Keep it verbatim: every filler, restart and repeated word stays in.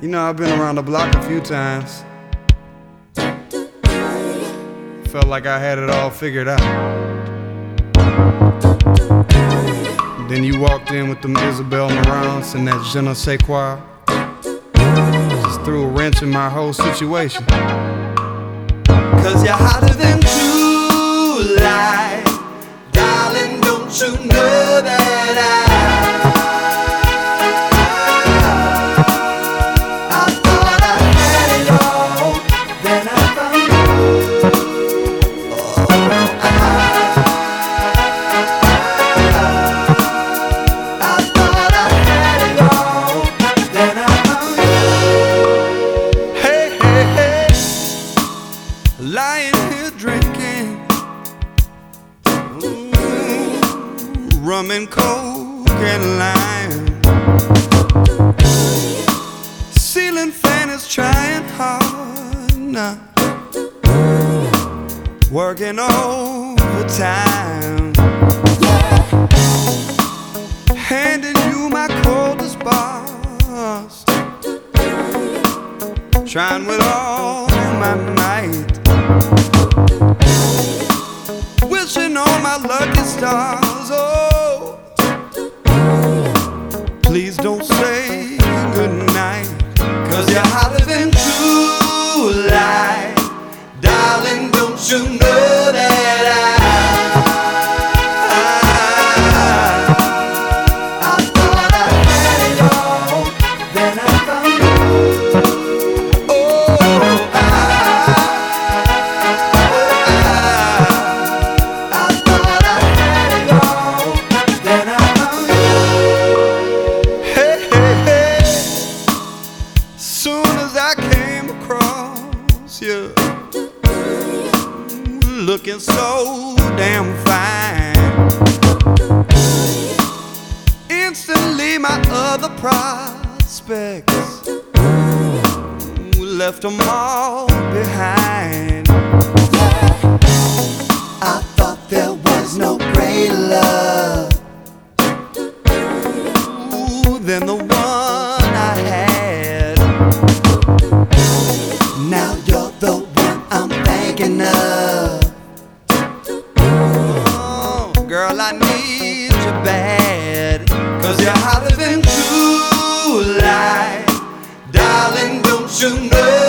You know, I've been around the block a few times. Felt like I had it all figured out. Then you walked in with them Isabel Marants and that je ne sais quoi. Just threw a wrench in my whole situation. Cause you're hotter than July, darling, don't you know that I I thought I had it all, then I found you. Oh, I, I thought I had it all, then I found you. Hey, hey, hey, lying here drinking mm, rum and coke and lime. Ceiling fan is trying hard now, working overtime, handing you my coldest bars, trying with all my might, wishing on my lucky stars. Oh, please don't say goodnight. Cause you're hotter than July, darling, don't you know that I I, I thought I had it all, then I found you. Oh, I, I, I thought I had it all, then I found you. Hey, hey, hey, soon as I came across you, looking so damn fine, instantly my other prospects left them all behind. I thought there was no greater love Ooh, than the one I had. Now you're the one I'm thinking of. Oh, girl, I need you bad. Cause you're hotter than July, darling, don't you know